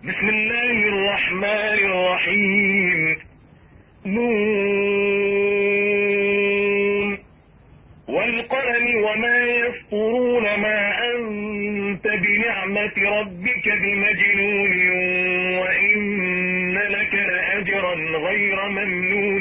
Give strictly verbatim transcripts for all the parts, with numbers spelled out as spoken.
بسم الله الرحمن الرحيم. نون والقلم وما يسطرون ما أنت بنعمة ربك بمجنون وإن لك لأجرا غير ممنون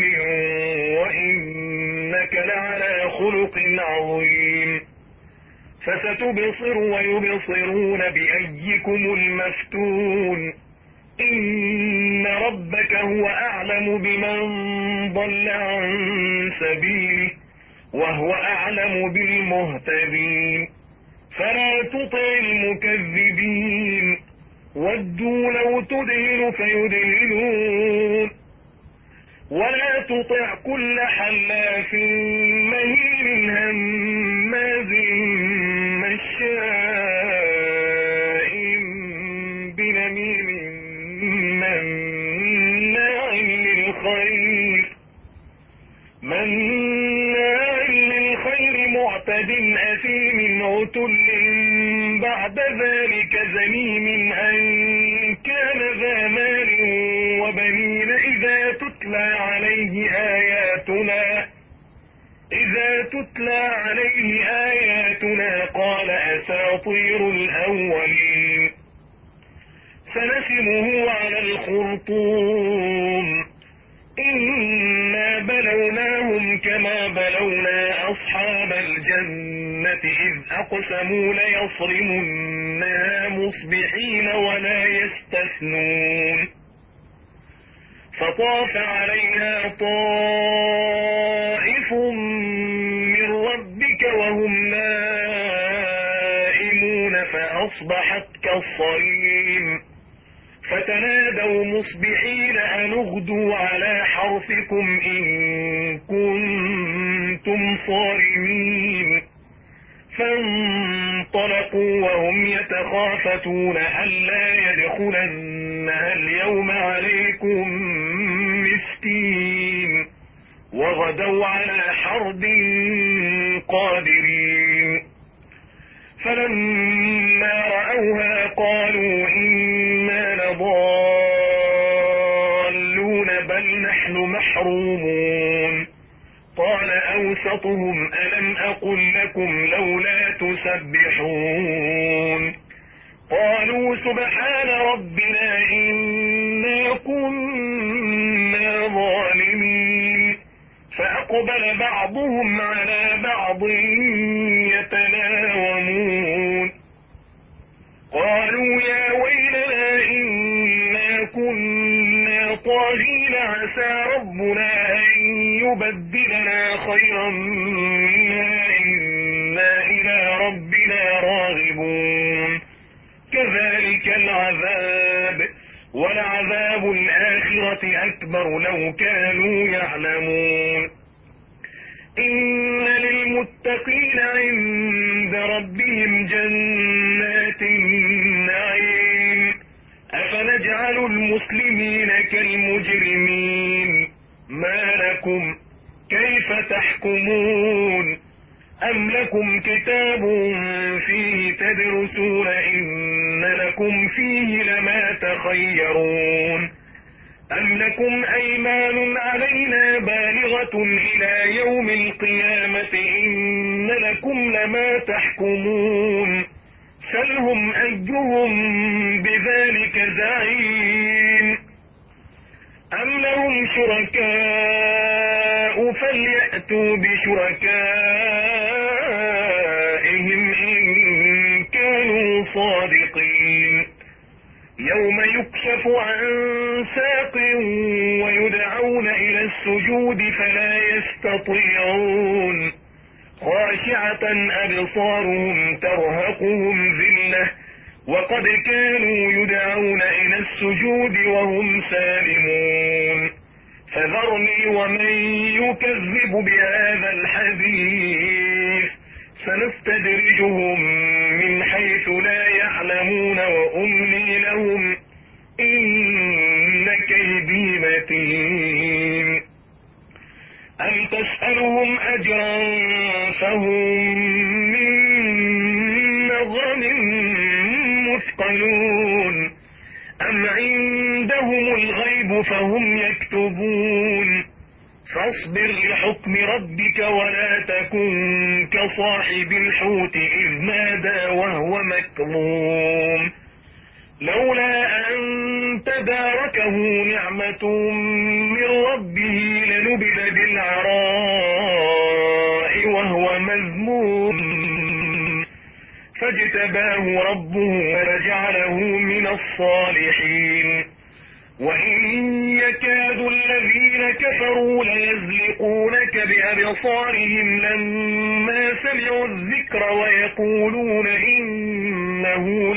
وإنك لعلى خلق عظيم. فستبصر ويبصرون بأيكم المفتون. إن ربك هو أعلم بمن ضل عن سبيله وهو أعلم بالمهتدين. فلا تطع المكذبين ودوا لو تدهن فيدهنون ولا تطع كل حلاف مهين هماز مشاء بنميم مناع للخير مناع للخير معتد أثيم عتل بعد ذلك زنيم أن كان ذا مال وبنين إذا تتلى عليه آياتنا إذا تتلى عليه آياتنا قال أساطير الأولين. سنسمه على الخرطوم. إنا بلوناهم كما بلونا أصحاب الجنة إذ أقسموا ليصرمنها مصبحين ولا يستثنون. فطاف عليها طائف من ربك وهم نائمون فأصبحت كالصريم. فتنادوا مصبحين أن اغدوا على حرثكم إن كنتم صارمين. فانطلقوا وهم يتخافتون ألا يدخلنها اليوم عليكم مسكين وغدوا على حرد قادرين. فلما رأوها قالوا إنا لضالون بل نحن محرومون. قال أوسطهم ألم أقل لكم لولا تسبحون. قالوا سبحان ربنا إنا كنا ظالمين. فأقبل بعضهم على بعض يتلاومون. قالوا يا ويلنا إنا كنا طاغين عسى ربنا أن يبدلنا خيرا منها إنا إلى ربنا راغبون. كذلك العذاب ولعذاب الآخرة أكبر لو كانوا يعلمون. إن للمتقين عند ربهم جنات النعيم. أفنجعل المسلمين كالمجرمين ما لكم كيف تحكمون. أم لكم كتاب فيه تدرسون إن لكم فيه لما تخيرون. أم لكم أيمان علينا بالغة إلى يوم القيامة إن لكم لما تحكمون. سلهم أيهم بذلك زعيم. أم لهم شركاء فليأتوا بشركائهم إن كانوا صادقين. يوم يكشف عن ساق ويدعون إلى السجود فلا يستطيعون. خاشعة أبصارهم ترهقهم ذلة وقد كانوا يدعون إلى السجود وهم سالمون. فذرني ومن يكذب بهذا الحديث سنستدرجهم من حيث لا يعلمون وأملي لهم إن كيدي متين. أم تسألهم أجرا فهم من مغرم مثقلون. أم عندهم الغيب فهم يكتبون فاصبر لحكم ربك ولا تكن كصاحب الحوت إذ نادى وهو مكظوم لولا أن تداركه نعمة من ربه لنبذ بالعراء وهو مذموم فاجتباه ربه ورجعله من الصالحين وإن يكاد الذين كفروا ليزلقونك بأبصارهم لما سمعوا الذكر ويقولون إنه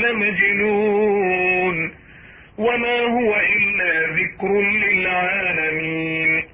لمجنون وما هو إلا ذكر للعالمين